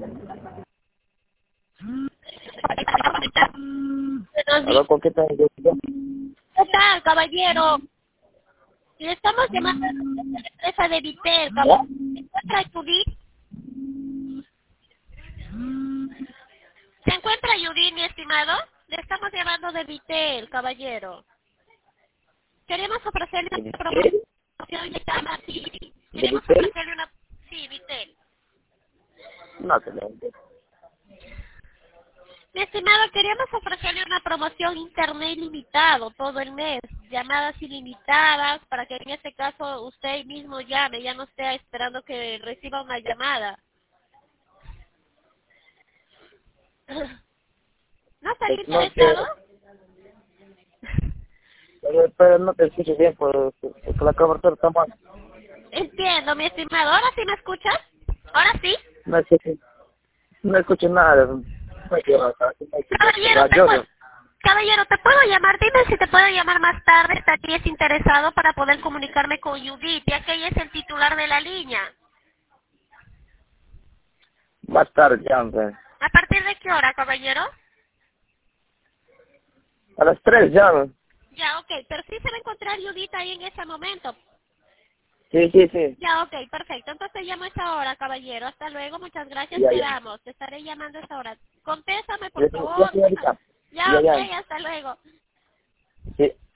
Buenos días. ¿Aló, con qué tal? ¿Qué tal, caballero? Le estamos llamando a la empresa de Vitel, caballero. ¿Se encuentra Judith? ¿Se encuentra Judith, mi estimado? Le estamos llamando de Vitel, caballero. Queremos ofrecerle ¿De una Vitel? promoción de cama, sí. ¿De Queremos Vitel? ofrecerle una... Sí, Vitel. No, excelente. Mi estimado, queríamos ofrecerle una promoción internet ilimitado todo el mes, llamadas ilimitadas, para que en este caso usted mismo llame, ya no esté esperando que reciba una llamada. ¿No estaría No interesado? sé, pero no te escucho bien porque la cobertura está mal. Entiendo, mi estimado. ¿Ahora sí me escuchas? ¿Ahora sí? No escucho, no escucho nada. No quiero acá, no quiero. Caballero, La lloro. caballero, ¿te puedo llamar? Dime si te puedo llamar más tarde, estarías interesado para poder comunicarme con Judith, ya que ella es el titular de la línea. Más tarde, ya, hombre. ¿A partir de qué hora, caballero? A las 3 ya, ¿no? Ya, ok, pero sí se va a encontrar Judith ahí en ese momento. Sí, sí, sí. Ya, ok, perfecto. Entonces llamo a esa hora, caballero. Hasta luego, muchas gracias, Ya, ya. quedamos. Te estaré llamando a esa hora. Contésame, por Ya, favor. señorita. Ya, Ya, ok, ya. hasta luego. Sí.